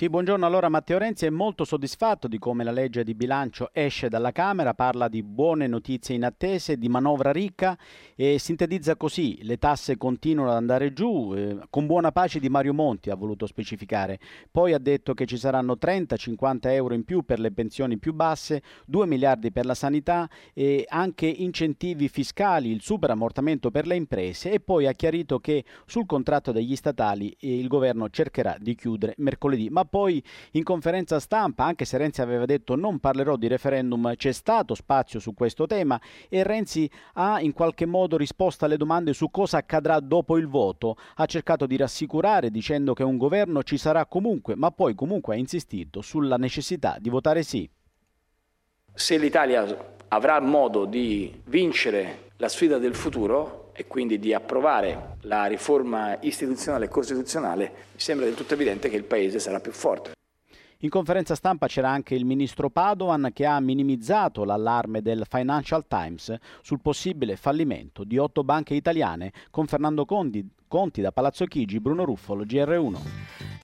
Sì, buongiorno. Allora Matteo Renzi è molto soddisfatto di come la legge di bilancio esce dalla Camera, parla di buone notizie inattese, di manovra ricca e sintetizza così: le tasse continuano ad andare giù, con buona pace di Mario Monti ha voluto specificare. Poi ha detto che ci saranno 30-50 euro in più per le pensioni più basse, 2 miliardi per la sanità e anche incentivi fiscali, il superammortamento per le imprese, e poi ha chiarito che sul contratto degli statali il governo cercherà di chiudere mercoledì. Ma poi in conferenza stampa, anche se Renzi aveva detto non parlerò di referendum, c'è stato spazio su questo tema e Renzi ha in qualche modo risposto alle domande su cosa accadrà dopo il voto. Ha cercato di rassicurare dicendo che un governo ci sarà comunque, ma poi comunque ha insistito sulla necessità di votare sì. Se l'Italia avrà modo di vincere la sfida del futuro e quindi di approvare la riforma istituzionale e costituzionale, mi sembra del tutto evidente che il Paese sarà più forte. In conferenza stampa c'era anche il ministro Padoan che ha minimizzato l'allarme del Financial Times sul possibile fallimento di 8 banche italiane, con Fernando Conti da Palazzo Chigi, Bruno Ruffolo, GR1.